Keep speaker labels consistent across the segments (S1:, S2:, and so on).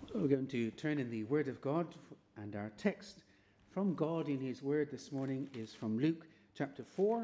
S1: We're going to turn in the Word of God, and our text from God in His Word this morning is from Luke chapter 4,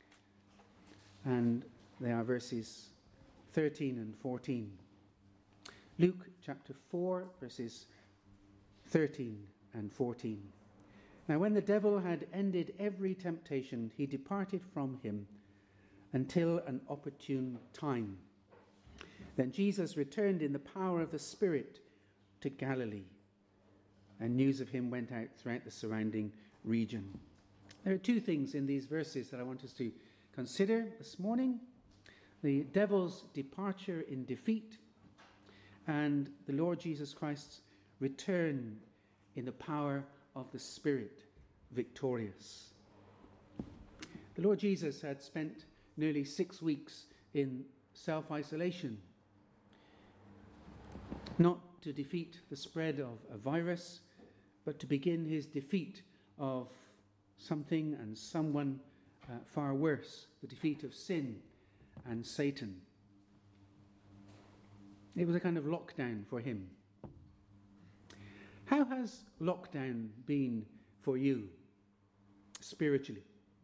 S1: and they are verses 13 and 14. Luke chapter 4, verses 13 and 14. Now when the devil had ended every temptation, he departed from him until an opportune time. Then Jesus returned in the power of the Spirit to Galilee, and news of him went out throughout the surrounding region. There are two things in these verses that I want us to consider this morning: the devil's departure in defeat, and the Lord Jesus Christ's return in the power of the Spirit, victorious. The Lord Jesus had spent nearly 6 weeks in self-isolation, not to defeat the spread of a virus, but to begin his defeat of something and someone far worse, the defeat of sin and Satan. It was a kind of lockdown for him. How has lockdown been for you spiritually?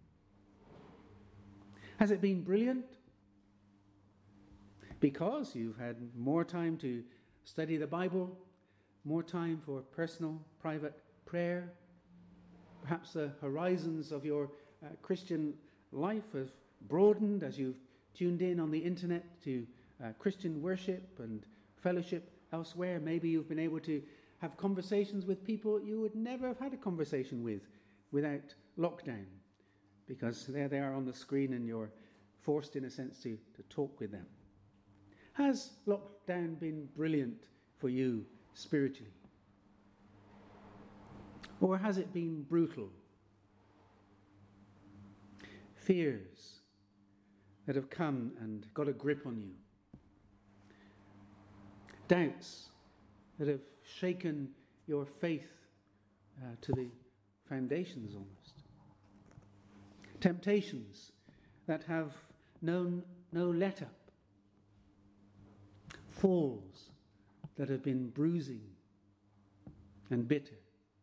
S1: Has it been brilliant? Because you've had more time to study the Bible, more time for personal, private prayer. Perhaps the horizons of your Christian life have broadened as you've tuned in on the internet to Christian worship and fellowship elsewhere. Maybe you've been able to have conversations with people you would never have had a conversation with without lockdown, because there they are on the screen and you're forced, in a sense, to talk with them. Has lockdown been brilliant for you spiritually? Or has it been brutal? Fears that have come and got a grip on you. Doubts that have shaken your faith to the foundations almost. Temptations that have known no let-up. Falls that have been bruising and bitter.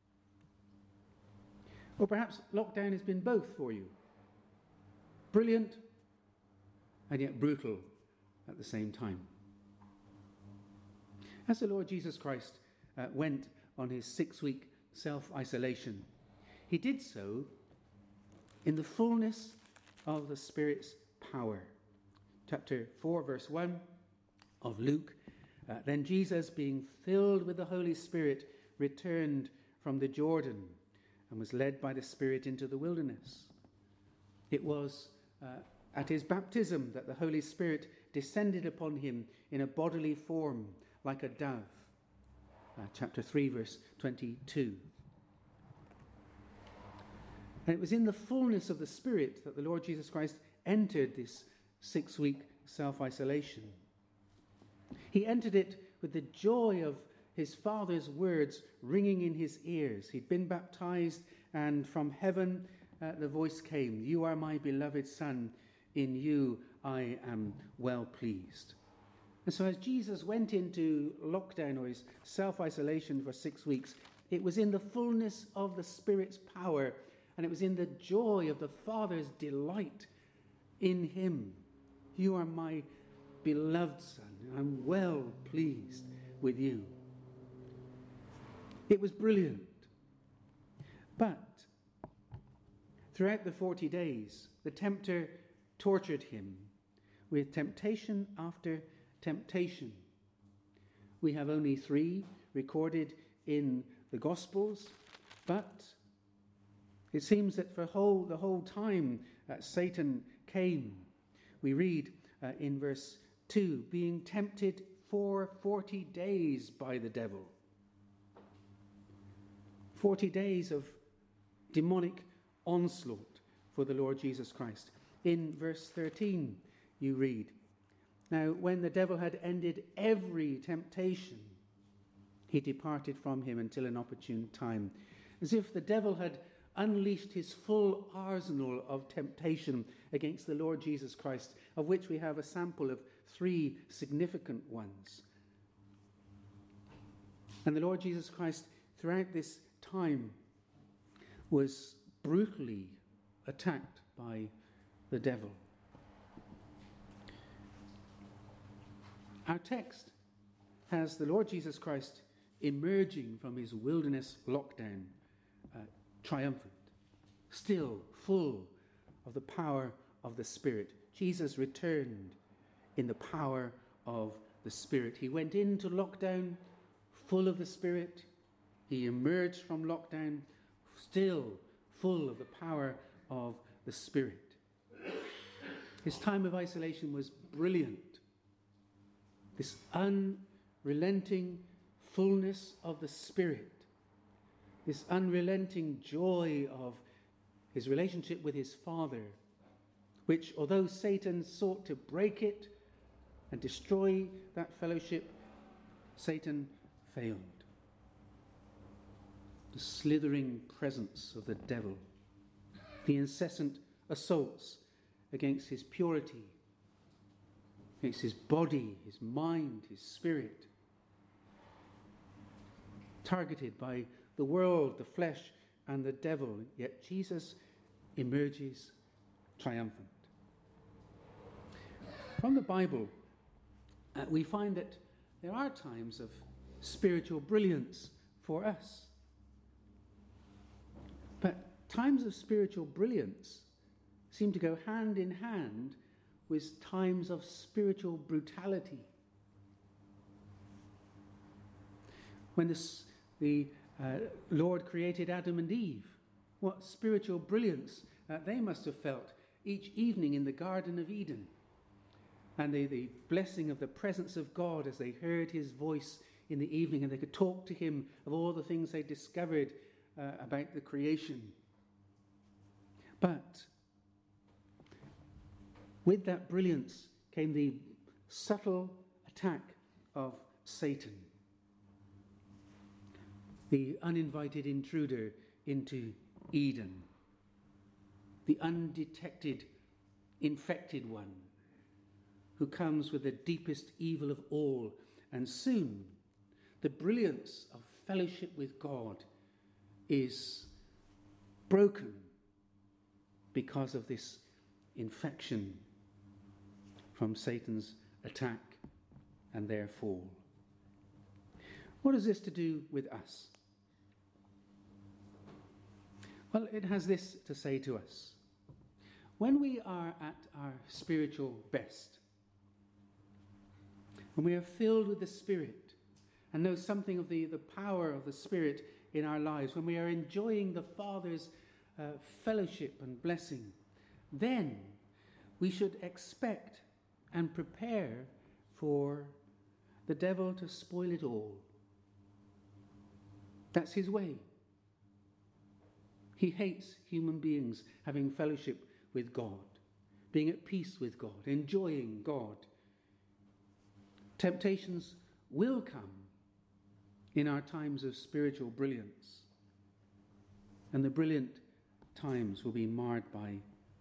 S1: Or perhaps lockdown has been both for you. Brilliant and yet brutal at the same time. As the Lord Jesus Christ went on his 6-week self-isolation, he did so in the fullness of the Spirit's power. Chapter 4, verse 1 of Luke. Then Jesus, being filled with the Holy Spirit, returned from the Jordan and was led by the Spirit into the wilderness. It was at his baptism that the Holy Spirit descended upon him in a bodily form like a dove. Chapter 3, verse 22. And it was in the fullness of the Spirit that the Lord Jesus Christ entered this 6-week self-isolation. He entered it with the joy of his Father's words ringing in his ears. He'd been baptized, and from heaven the voice came, "You are my beloved Son, in you I am well pleased." And so as Jesus went into lockdown, or his self-isolation for 6 weeks, it was in the fullness of the Spirit's power, and it was in the joy of the Father's delight in him. "You are my beloved Son, I'm well pleased with you." It was brilliant. But throughout the 40 days, the tempter tortured him with temptation after temptation. We have only 3 recorded in the Gospels, but it seems that for the whole time that Satan came, we read in verse 2, being tempted for 40 days by the devil. 40 days of demonic onslaught for the Lord Jesus Christ. In verse 13, you read, "Now when the devil had ended every temptation, he departed from him until an opportune time." As if the devil had unleashed his full arsenal of temptation against the Lord Jesus Christ, of which we have a sample of 3 significant ones. And the Lord Jesus Christ, throughout this time, was brutally attacked by the devil. Our text has the Lord Jesus Christ emerging from his wilderness lockdown triumphant, still full of the power of the Spirit. Jesus returned in the power of the Spirit. He went into lockdown full of the Spirit. He emerged from lockdown still full of the power of the Spirit. His time of isolation was brilliant. This unrelenting fullness of the Spirit, this unrelenting joy of his relationship with his Father, which, although Satan sought to break it and destroy that fellowship, Satan failed. The slithering presence of the devil, the incessant assaults against his purity, against his body, his mind, his spirit, targeted by the world, the flesh, and the devil, yet Jesus emerges triumphant. From the Bible, we find that there are times of spiritual brilliance for us. But times of spiritual brilliance seem to go hand in hand with times of spiritual brutality. When the Lord created Adam and Eve, what spiritual brilliance they must have felt each evening in the Garden of Eden. And the blessing of the presence of God as they heard his voice in the evening and they could talk to him of all the things they discovered about the creation. But with that brilliance came the subtle attack of Satan, the uninvited intruder into Eden, the undetected, infected one who comes with the deepest evil of all. And soon the brilliance of fellowship with God is broken because of this infection from Satan's attack and their fall. What is this to do with us? Well, it has this to say to us. When we are at our spiritual best, when we are filled with the Spirit and know something of the power of the Spirit in our lives, when we are enjoying the Father's fellowship and blessing, then we should expect and prepare for the devil to spoil it all. That's his way. He hates human beings having fellowship with God, being at peace with God, enjoying God. Temptations will come in our times of spiritual brilliance, and the brilliant times will be marred by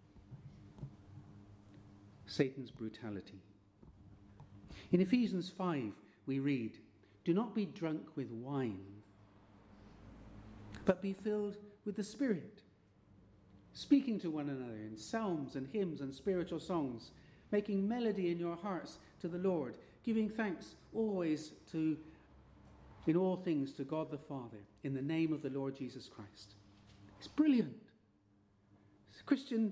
S1: Satan's brutality. In Ephesians 5, we read, "Do not be drunk with wine, but be filled with the Spirit, speaking to one another in psalms and hymns and spiritual songs, making melody in your hearts to the Lord, giving thanks always in all things to God the Father, in the name of the Lord Jesus Christ." It's brilliant. It's Christian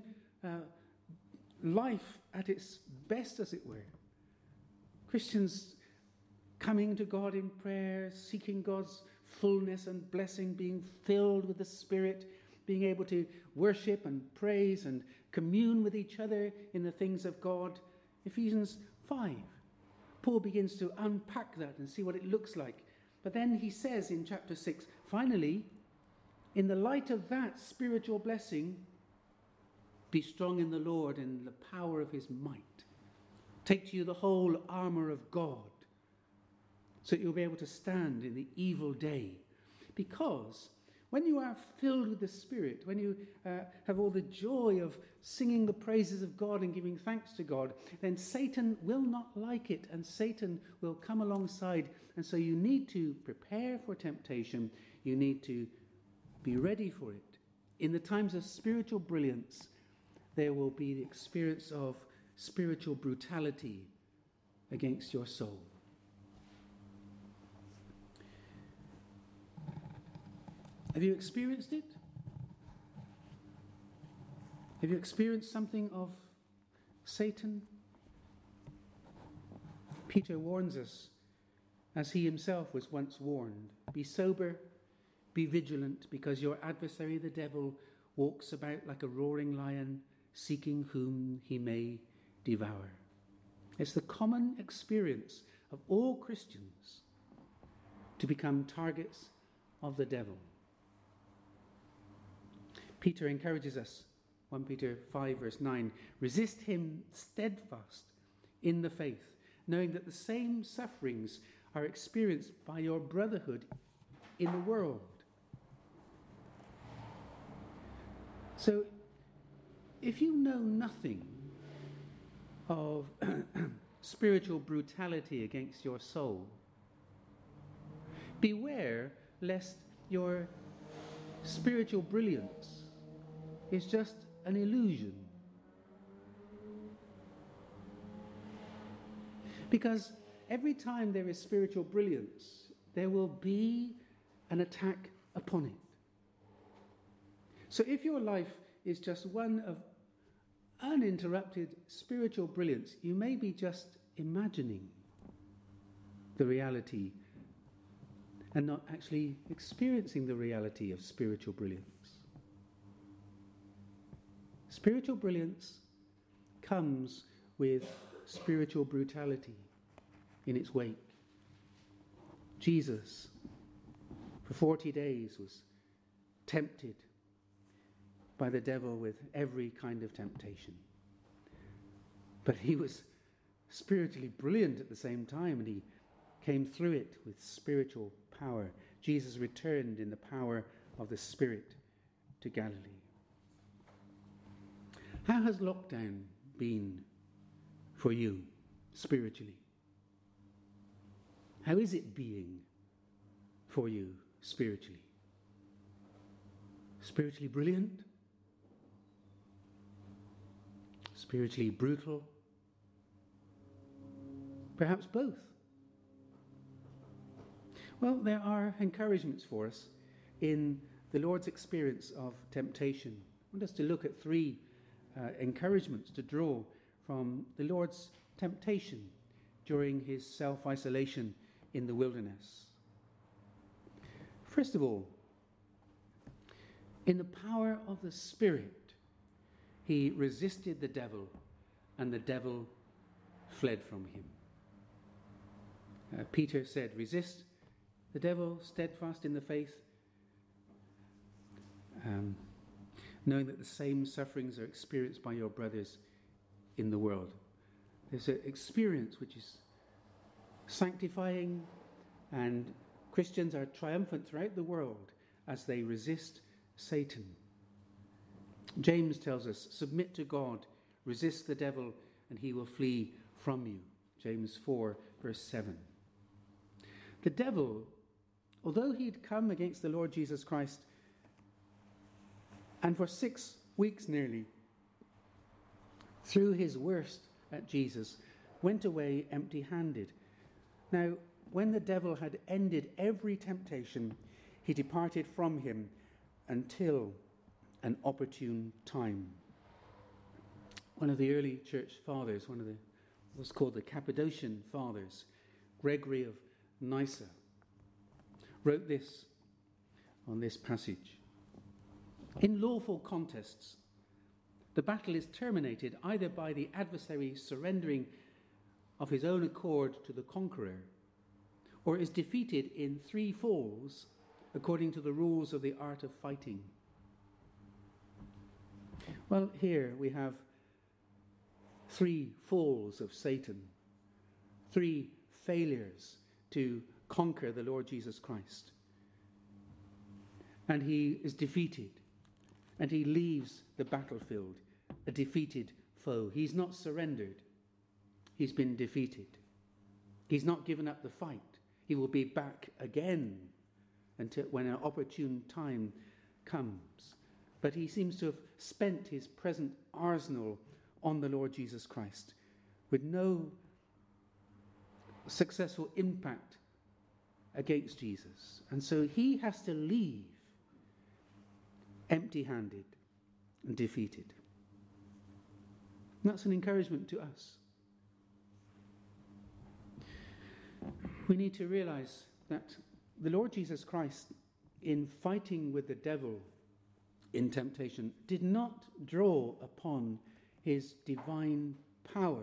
S1: life at its best, as it were. Christians coming to God in prayer, seeking God's fullness and blessing, being filled with the Spirit, being able to worship and praise and commune with each other in the things of God. Ephesians 5. Paul begins to unpack that and see what it looks like. But then he says in chapter 6, finally, in the light of that spiritual blessing, be strong in the Lord and the power of his might. Take to you the whole armour of God, so that you'll be able to stand in the evil day. Because When you are filled with the Spirit, when you have all the joy of singing the praises of God and giving thanks to God, then Satan will not like it, and Satan will come alongside. And so you need to prepare for temptation. You need to be ready for it. In the times of spiritual brilliance, there will be the experience of spiritual brutality against your soul. Have you experienced it? Have you experienced something of Satan? Peter warns us, as he himself was once warned, be sober, be vigilant, because your adversary, the devil, walks about like a roaring lion, seeking whom he may devour. It's the common experience of all Christians to become targets of the devil. Peter encourages us, 1 Peter 5 verse 9, resist him steadfast in the faith, knowing that the same sufferings are experienced by your brotherhood in the world. So, if you know nothing of spiritual brutality against your soul, beware lest your spiritual brilliance is just an illusion. Because every time there is spiritual brilliance, there will be an attack upon it. So if your life is just one of uninterrupted spiritual brilliance, you may be just imagining the reality and not actually experiencing the reality of spiritual brilliance. Spiritual brilliance comes with spiritual brutality in its wake. Jesus, for 40 days, was tempted by the devil with every kind of temptation. But he was spiritually brilliant at the same time, and he came through it with spiritual power. Jesus returned in the power of the Spirit to Galilee. How has lockdown been for you spiritually? How is it being for you spiritually? Spiritually brilliant? Spiritually brutal? Perhaps both. Well, there are encouragements for us in the Lord's experience of temptation. I want us to look at three encouragements to draw from the Lord's temptation during his self-isolation in the wilderness. First of all, in the power of the Spirit, he resisted the devil, and the devil fled from him. Peter said, resist the devil, steadfast in the faith, knowing that the same sufferings are experienced by your brothers in the world. There's an experience which is sanctifying, and Christians are triumphant throughout the world as they resist Satan. James tells us, submit to God, resist the devil, and he will flee from you. James 4, verse 7. The devil, although he'd come against the Lord Jesus Christ, and for 6 weeks nearly, threw his worst at Jesus, went away empty-handed. Now, when the devil had ended every temptation, he departed from him until an opportune time. One of the early church fathers, what's called the Cappadocian fathers, Gregory of Nyssa, wrote this on this passage. In lawful contests, the battle is terminated either by the adversary surrendering of his own accord to the conqueror, or is defeated in 3 falls according to the rules of the art of fighting. Well, here we have 3 falls of Satan, 3 failures to conquer the Lord Jesus Christ. and he is defeated. And he leaves the battlefield a defeated foe. He's not surrendered. He's been defeated. He's not given up the fight. He will be back again until when an opportune time comes. But he seems to have spent his present arsenal on the Lord Jesus Christ with no successful impact against Jesus. And so he has to leave empty-handed and defeated. And that's an encouragement to us. We need to realize that the Lord Jesus Christ, in fighting with the devil in temptation, did not draw upon his divine power.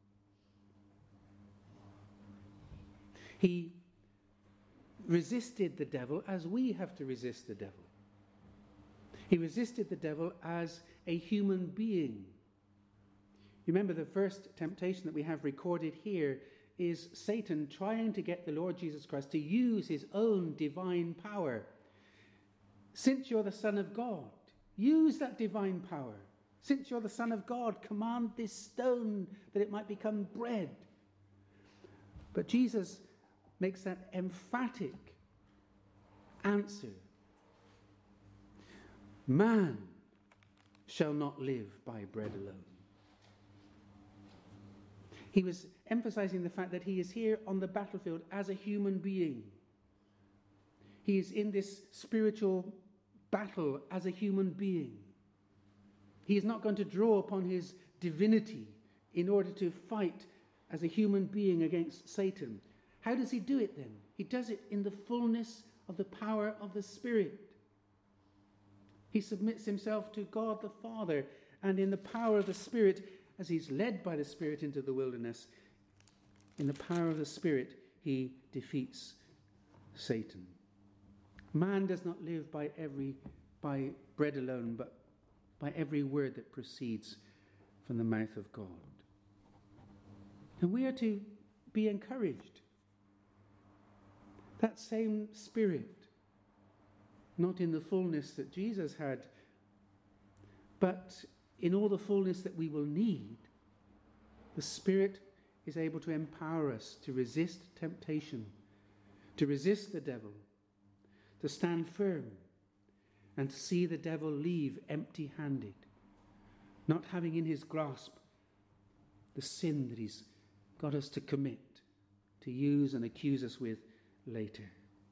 S1: He resisted the devil as we have to resist the devil. He resisted the devil as a human being. You remember the first temptation that we have recorded here is Satan trying to get the Lord Jesus Christ to use his own divine power. Since you're the Son of God, use that divine power. Since you're the Son of God, command this stone that it might become bread. But Jesus makes that emphatic answer. Man shall not live by bread alone. He was emphasizing the fact that he is here on the battlefield as a human being. He is in this spiritual battle as a human being. He is not going to draw upon his divinity in order to fight as a human being against Satan. How does he do it then? He does it in the fullness of the power of the Spirit. He submits himself to God the Father, and in the power of the Spirit, as he's led by the Spirit into the wilderness, in the power of the Spirit, he defeats Satan. Man does not live by bread alone, but by every word that proceeds from the mouth of God. And we are to be encouraged. That same Spirit, not in the fullness that Jesus had, but in all the fullness that we will need, the Spirit is able to empower us to resist temptation, to resist the devil, to stand firm, and to see the devil leave empty-handed, not having in his grasp the sin that he's got us to commit, to use and accuse us with later.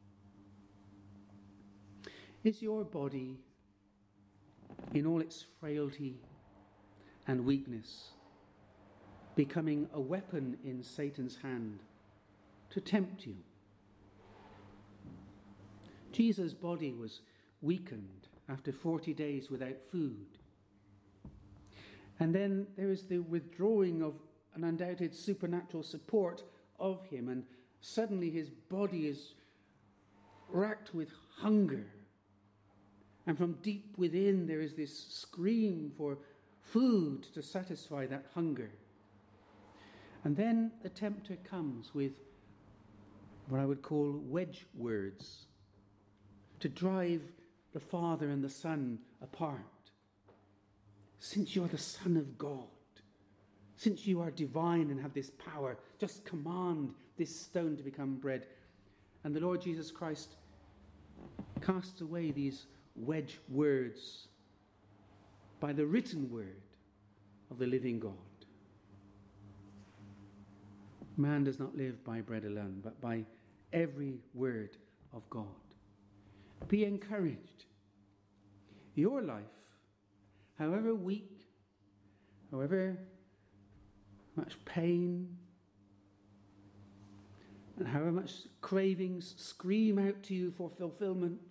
S1: Is your body, in all its frailty and weakness, becoming a weapon in Satan's hand to tempt you? Jesus' body was weakened after 40 days without food. And then there is the withdrawing of an undoubted supernatural support of him, and suddenly his body is racked with hunger. And from deep within there is this scream for food to satisfy that hunger. And then the tempter comes with what I would call wedge words to drive the Father and the Son apart. Since you're the Son of God, since you are divine and have this power, just command this stone to become bread. And the Lord Jesus Christ casts away these wedge words by the written word of the living God. Man does not live by bread alone, but by every word of God. Be encouraged. Your life, however weak, however much pain, and however much cravings scream out to you for fulfillment,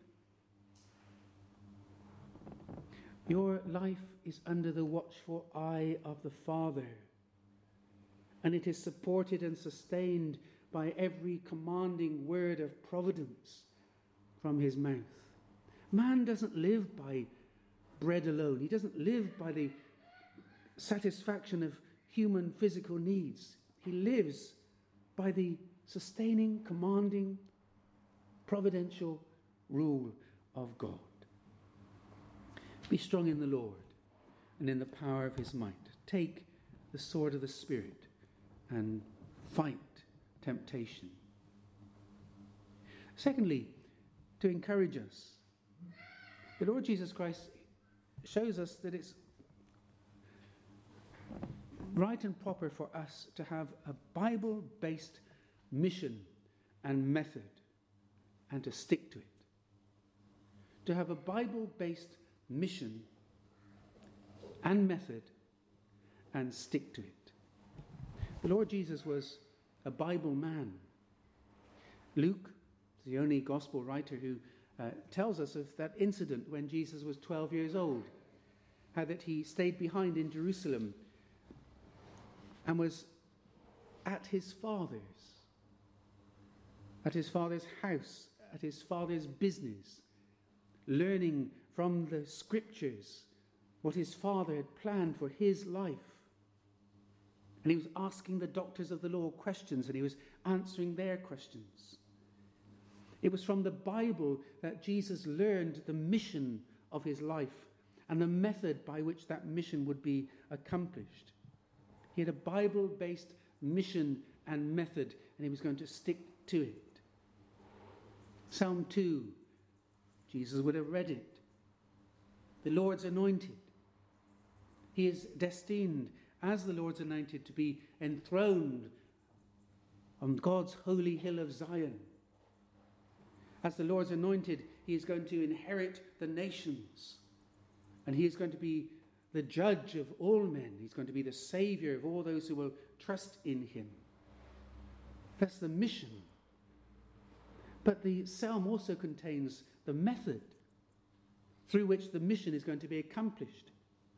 S1: your life is under the watchful eye of the Father, and it is supported and sustained by every commanding word of providence from his mouth. Man doesn't live by bread alone. He doesn't live by the satisfaction of human physical needs. He lives by the sustaining, commanding, providential rule of God. Be strong in the Lord and in the power of his might. Take the sword of the Spirit and fight temptation. Secondly, to encourage us, the Lord Jesus Christ shows us that it's right and proper for us to have a Bible-based mission and method and to stick to it. To have a Bible-based mission and method and stick to it. The Lord Jesus was a Bible man. Luke, the only gospel writer who tells us of that incident when Jesus was 12 years old, how that he stayed behind in Jerusalem and was at his father's house, at his father's business, learning from the scriptures what his father had planned for his life. And he was asking the doctors of the law questions, and he was answering their questions. It was from the Bible that Jesus learned the mission of his life and the method by which that mission would be accomplished. He had a Bible-based mission and method, and he was going to stick to it. Psalm 2, Jesus would have read it. The Lord's anointed. He is destined as the Lord's anointed to be enthroned on God's holy hill of Zion. As the Lord's anointed, he is going to inherit the nations. And he is going to be the judge of all men. He's going to be the saviour of all those who will trust in him. That's the mission. But the psalm also contains the method through which the mission is going to be accomplished.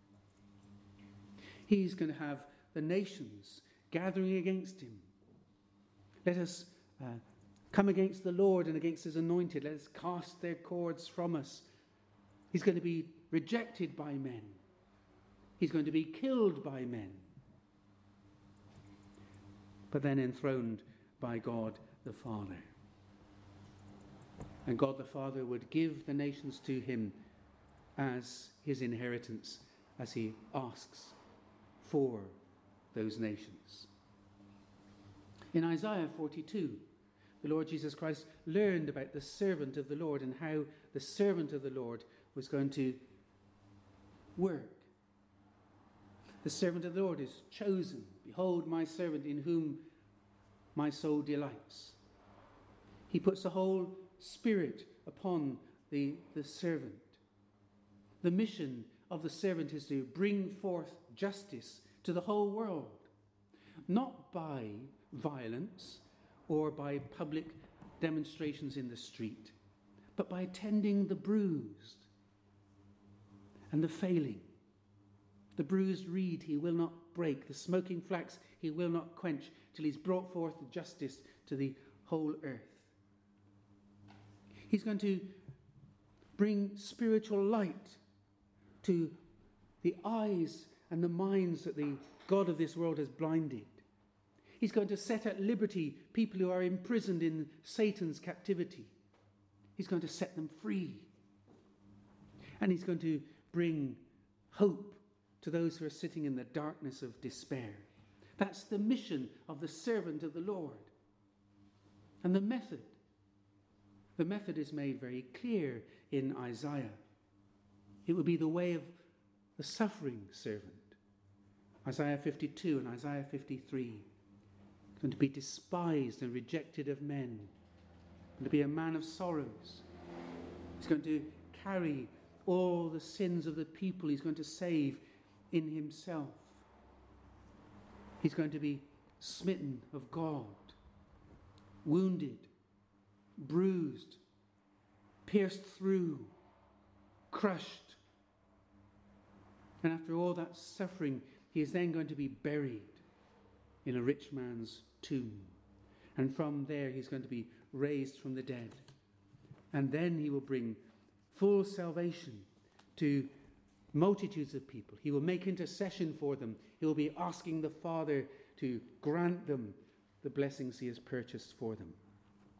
S1: He's going to have the nations gathering against him. Let us come against the Lord and against his anointed. Let us cast their cords from us. He's going to be rejected by men. He's going to be killed by men. But then enthroned by God the Father. And God the Father would give the nations to him as his inheritance, as he asks for those nations. In Isaiah 42, the Lord Jesus Christ learned about the servant of the Lord and how the servant of the Lord was going to work. The servant of the Lord is chosen. Behold, my servant in whom my soul delights. He puts the whole Spirit upon the servant. The mission of the servant is to bring forth justice to the whole world, not by violence or by public demonstrations in the street, but by tending the bruised and the failing. The bruised reed he will not break, the smoking flax he will not quench, till he's brought forth justice to the whole earth. He's going to bring spiritual light to the eyes and the minds that the God of this world has blinded. He's going to set at liberty people who are imprisoned in Satan's captivity. He's going to set them free. And he's going to bring hope to those who are sitting in the darkness of despair. That's the mission of the servant of the Lord. And the method is made very clear in Isaiah. It would be the way of the suffering servant. Isaiah 52 and Isaiah 53. Going to be despised and rejected of men. Going to be a man of sorrows. He's going to carry all the sins of the people he's going to save in himself. He's going to be smitten of God, wounded, bruised, pierced through, crushed. And after all that suffering, he is then going to be buried in a rich man's tomb. And from there he's going to be raised from the dead. And then he will bring full salvation to multitudes of people. He will make intercession for them. He will be asking the Father to grant them the blessings he has purchased for them.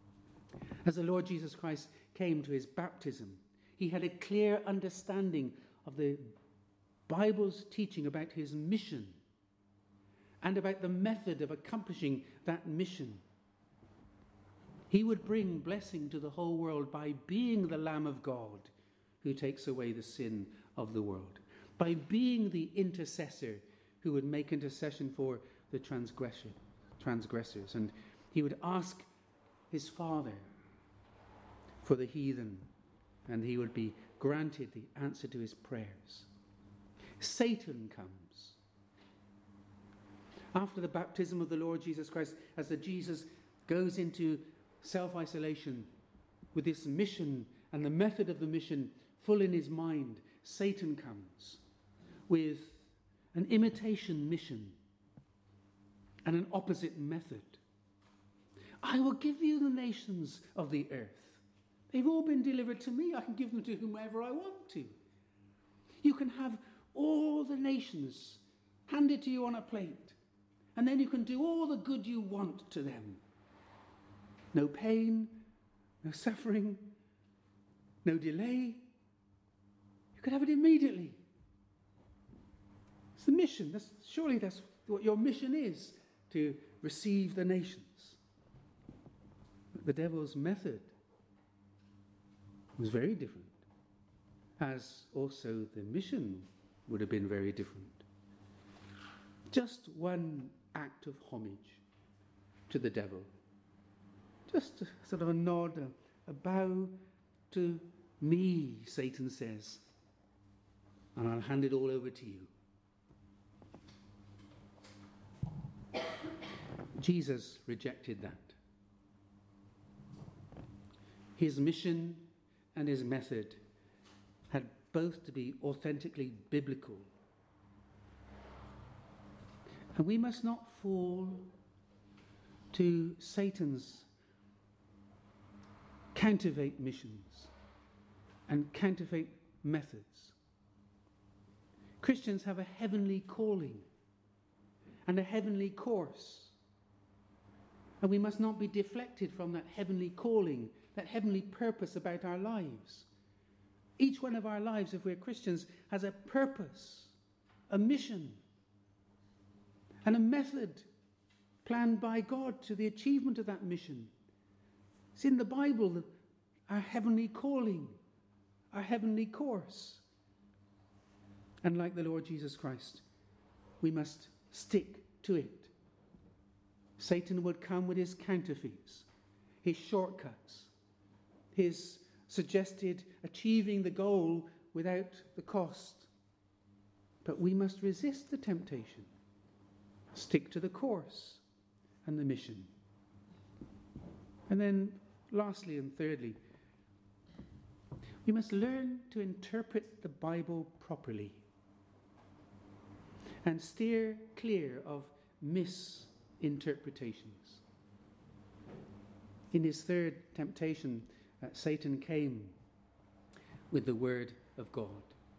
S1: As the Lord Jesus Christ came to his baptism, he had a clear understanding of the Bible's teaching about his mission and about the method of accomplishing that mission. He would bring blessing to the whole world by being the Lamb of God who takes away the sin of the world, by being the intercessor who would make intercession for the transgressors. And he would ask his Father for the heathen, and he would be granted the answer to his prayers. Satan comes. After the baptism of the Lord Jesus Christ, as the Jesus goes into self-isolation with this mission and the method of the mission full in his mind, Satan comes with an imitation mission and an opposite method. I will give you the nations of the earth. They've all been delivered to me. I can give them to whomever I want to. You can have all the nations handed to you on a plate, and then you can do all the good you want to them. No pain, no suffering, no delay. You can have it immediately. It's the mission. Surely that's what your mission is, to receive the nations. But the devil's method was very different, as also the mission would have been very different. Just one act of homage to the devil. Just a sort of a nod, a bow to me, Satan says, and I'll hand it all over to you. Jesus rejected that. His mission and his method had both to be authentically biblical. And we must not fall to Satan's counterfeit missions and counterfeit methods. Christians have a heavenly calling and a heavenly course. And we must not be deflected from that heavenly calling, that heavenly purpose about our lives. Each one of our lives, if we're Christians, has a purpose, a mission, and a method planned by God to the achievement of that mission. It's in the Bible, our heavenly calling, our heavenly course. And like the Lord Jesus Christ, we must stick to it. Satan would come with his counterfeits, his shortcuts, his suggested achieving the goal without the cost. But we must resist the temptation, stick to the course and the mission. And then lastly and thirdly, we must learn to interpret the Bible properly and steer clear of misinterpretations. In his third temptation, Satan came with the word of God.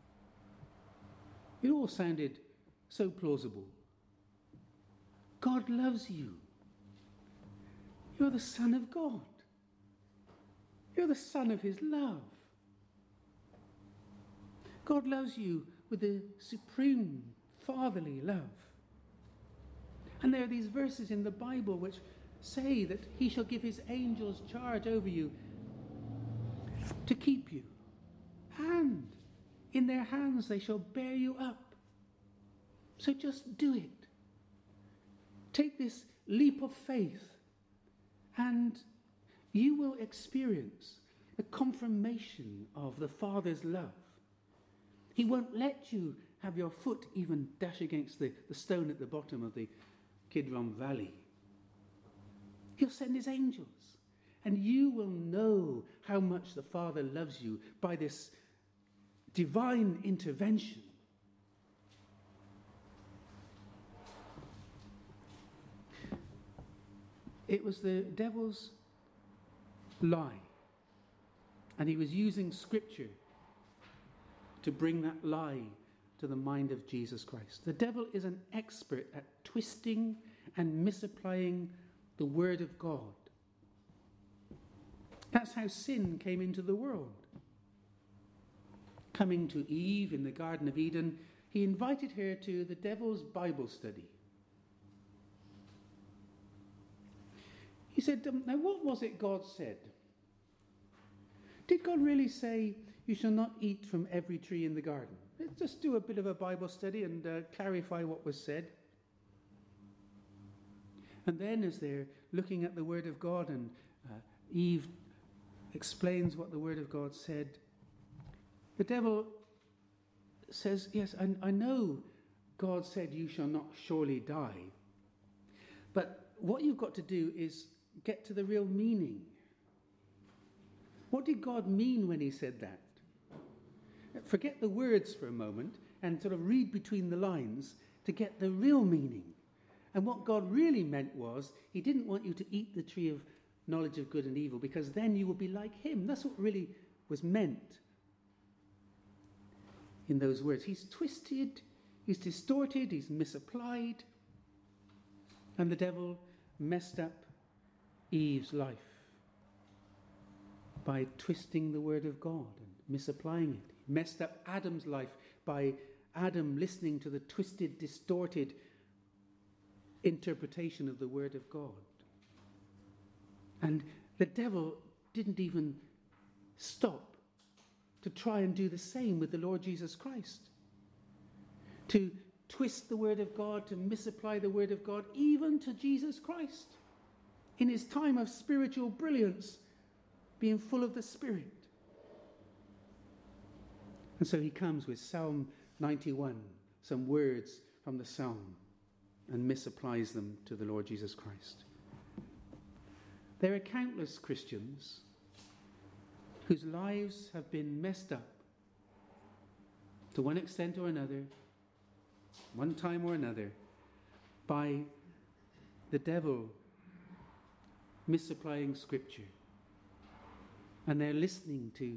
S1: It all sounded so plausible. God loves you. You're the Son of God. You're the Son of his love. God loves you with a supreme fatherly love. And there are these verses in the Bible which say that he shall give his angels charge over you to keep you. And in their hands they shall bear you up. So just do it. Take this leap of faith and you will experience the confirmation of the Father's love. He won't let you have your foot even dash against the stone at the bottom of the Kidron Valley. He'll send his angels, and you will know how much the Father loves you by this divine intervention. It was the devil's lie, and he was using Scripture to bring that lie to the mind of Jesus Christ. The devil is an expert at twisting and misapplying the Word of God. That's how sin came into the world. coming to Eve in the Garden of Eden, he invited her to the devil's Bible study. He said, now what was it God said? Did God really say, you shall not eat from every tree in the garden? Let's just do a bit of a Bible study and clarify what was said. And then as they're looking at the Word of God and Eve explains what the Word of God said, the devil says, yes, I know God said you shall not surely die. But what you've got to do is get to the real meaning. What did God mean when he said that? Forget the words for a moment and sort of read between the lines to get the real meaning. And what God really meant was, he didn't want you to eat the tree of knowledge of good and evil, because then you will be like him. That's what really was meant in those words. He's twisted, he's distorted, he's misapplied. And the devil messed up Eve's life by twisting the word of God and misapplying it. He messed up Adam's life by Adam listening to the twisted, distorted interpretation of the word of God. And the devil didn't even stop to try and do the same with the Lord Jesus Christ. To twist the word of God, to misapply the word of God, even to Jesus Christ, in his time of spiritual brilliance, being full of the Spirit. And so he comes with Psalm 91, some words from the Psalm, and misapplies them to the Lord Jesus Christ. There are countless Christians whose lives have been messed up to one extent or another, one time or another, by the devil misapplying Scripture. And they're listening to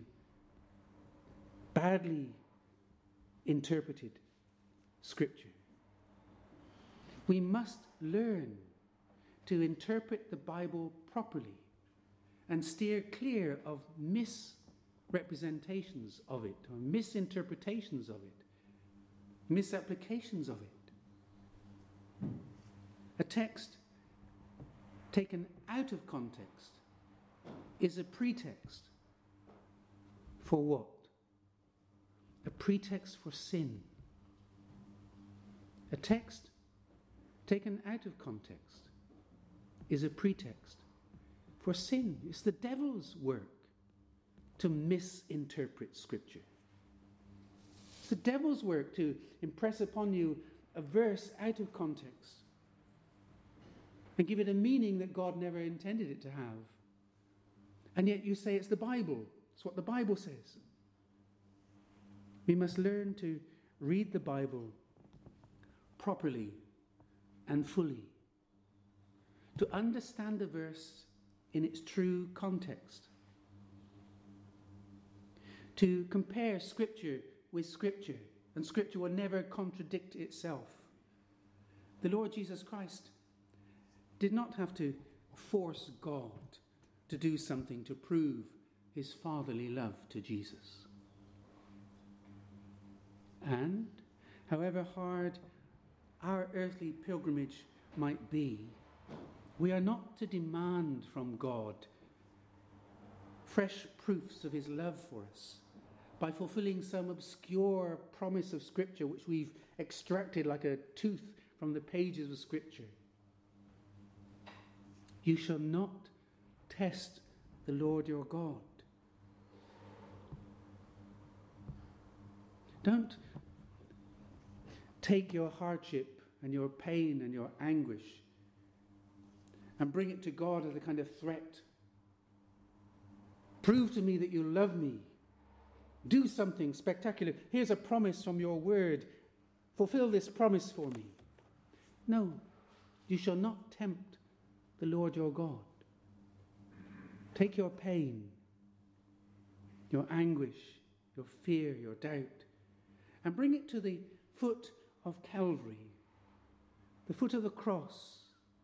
S1: badly interpreted Scripture. We must learn to interpret the Bible properly and steer clear of misrepresentations of it, or misinterpretations of it, misapplications of it. A text taken out of context is a pretext for what? A pretext for sin. A text taken out of context is a pretext for sin. It's the devil's work to misinterpret Scripture. It's the devil's work to impress upon you a verse out of context and give it a meaning that God never intended it to have. And yet you say it's the Bible. It's what the Bible says. We must learn to read the Bible properly and fully, to understand the verse in its true context, to compare Scripture with Scripture, and Scripture will never contradict itself. The Lord Jesus Christ did not have to force God to do something to prove his fatherly love to Jesus. And however hard our earthly pilgrimage might be, we are not to demand from God fresh proofs of his love for us by fulfilling some obscure promise of Scripture which we've extracted like a tooth from the pages of Scripture. You shall not test the Lord your God. Don't take your hardship and your pain and your anguish and bring it to God as a kind of threat. Prove to me that you love me. Do something spectacular. Here's a promise from your word. Fulfill this promise for me. No, you shall not tempt the Lord your God. Take your pain, your anguish, your fear, your doubt, and bring it to the foot of Calvary, the foot of the cross.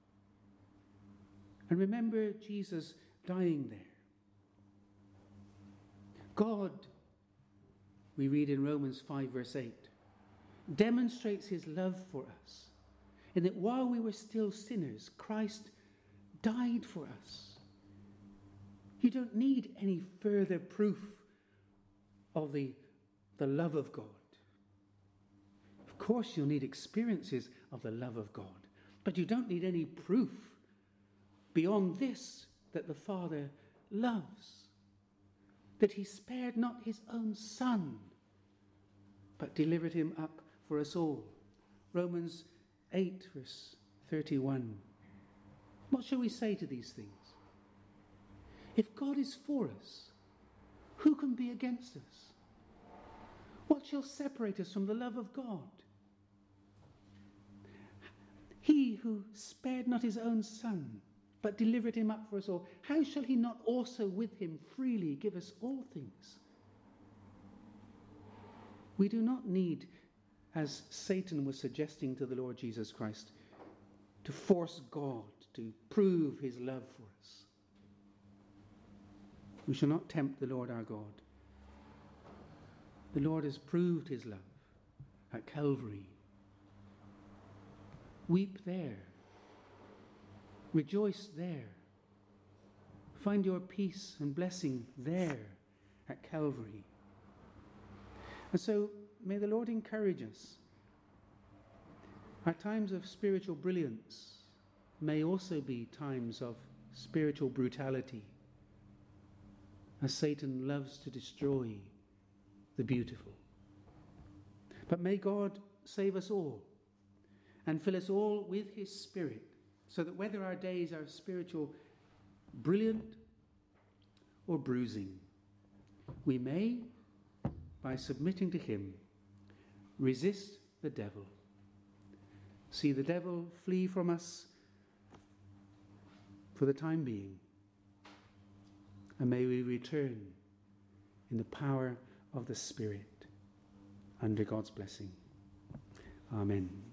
S1: And remember Jesus dying there. God, we read in Romans 5 verse 8, demonstrates his love for us, in that while we were still sinners, Christ died for us. You don't need any further proof of the love of God. Of course, you'll need experiences of the love of God, but you don't need any proof beyond this, that the Father loves, that he spared not his own Son, but delivered him up for us all. Romans 8 verse 31. What shall we say to these things? If God is for us, who can be against us? What shall separate us from the love of God? He who spared not his own Son, but delivered him up for us all, how shall he not also with him freely give us all things? We do not need, as Satan was suggesting to the Lord Jesus Christ, to force God to prove his love for us. We shall not tempt the Lord our God. The Lord has proved his love at Calvary. Weep there. Rejoice there. Find your peace and blessing there at Calvary. And so may the Lord encourage us. Our times of spiritual brilliance may also be times of spiritual brutality, as Satan loves to destroy the beautiful. But may God save us all and fill us all with his Spirit, so that whether our days are spiritual brilliant or bruising, we may, by submitting to him, resist the devil, see the devil flee from us for the time being, and may we return in the power of the Spirit under God's blessing. Amen.